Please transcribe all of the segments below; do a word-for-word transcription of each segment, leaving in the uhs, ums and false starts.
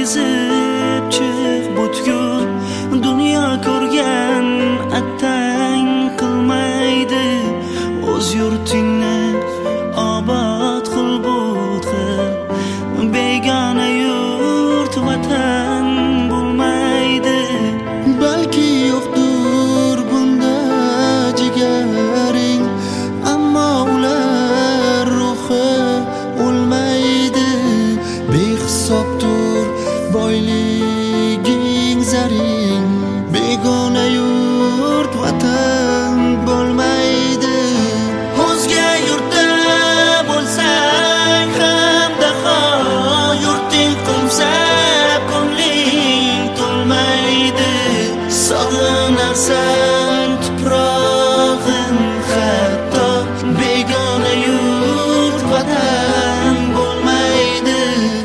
kezib chiq butkul, dunyo ko'rgan attang qilmaydi. O'z yurtingni obod qil butkul, begona yurt vatan bo'lmaydi. Balki yo'qdir bunda jigaring, ammo ular ruhi o'lmaydi. Behisobdir boyliging zaring, begona yurt vatan bo'lmaydi. O'zga yurtda bo'lsang ham daho, yurting qo'msab ko'ngling to'lmaydi. Sog'inarsan tuprog'in hatto, begona yurt vatan bo'lmaydi.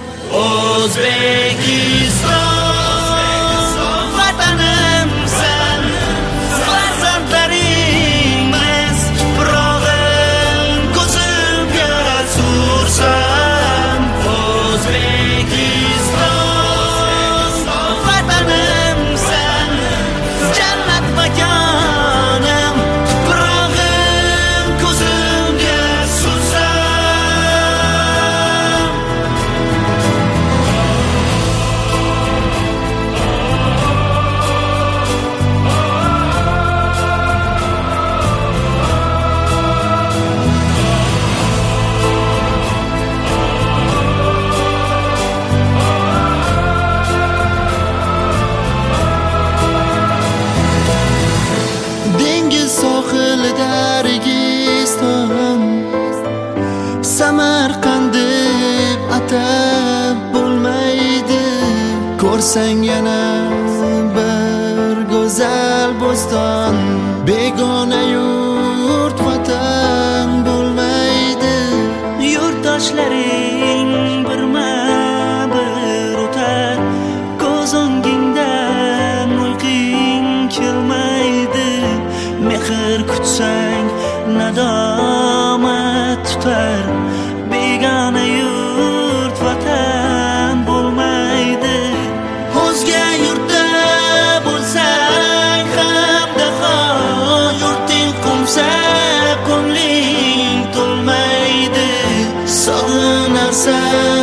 O'zbekiston vatanimsan, farzandlaringmiz, tuprog'in ko'zimga sursam. O'zbekiston vatanimsan, jannat makonim, tuprog'in ko'zimga sursam. Dengiz sohilida Registon, Samarqand deb atab bo'lmaydi. Ko'rsang yana bir go'zal bo'ston, begona yurt vatan bo'lmaydi. Yurtdoshlaring birma-bir o'tar, ko'z o'ngingdan uyqing kelmaydi. Mehr kutsang nadomat tutar, begona yurt vatan bo'lmaydi. O'zga yurtda bo'lsang ham daho, yurting qo'msab ko'ngling to'lmaydi. Sog'inarsan